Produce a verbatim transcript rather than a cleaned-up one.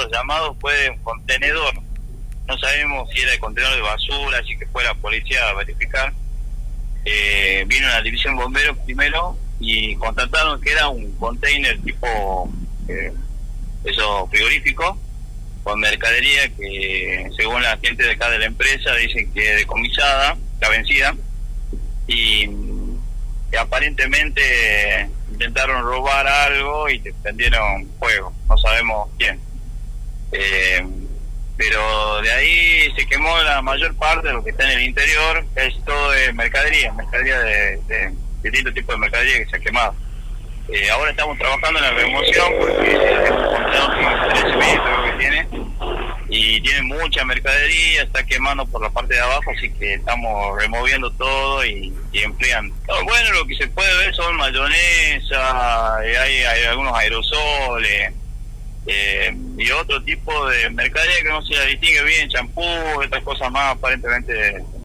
los llamados fue de un contenedor. No sabemos si era el contenedor de basura, así que fue la policía a verificar. Eh, vino la división bomberos primero y constataron que era un container tipo eh, eso frigorífico con mercadería que según la gente de acá de la empresa dicen que es decomisada, está vencida, y que aparentemente intentaron robar algo y prendieron fuego, no sabemos quién. Eh, pero de ahí se quemó la mayor parte de lo que está en el interior, es todo de mercadería, mercadería de, de distintos tipos de mercadería que se ha quemado. Eh, ahora estamos trabajando en la remoción porque es un contenedor que trece metros creo que tiene, y tiene mucha mercadería, está quemando por la parte de abajo, así que estamos removiendo todo y, y empleando. No, bueno, lo que se puede ver son mayonesa, eh, hay, hay algunos aerosoles, eh, y otro tipo de mercadería que no se la distingue bien, champú, estas cosas más aparentemente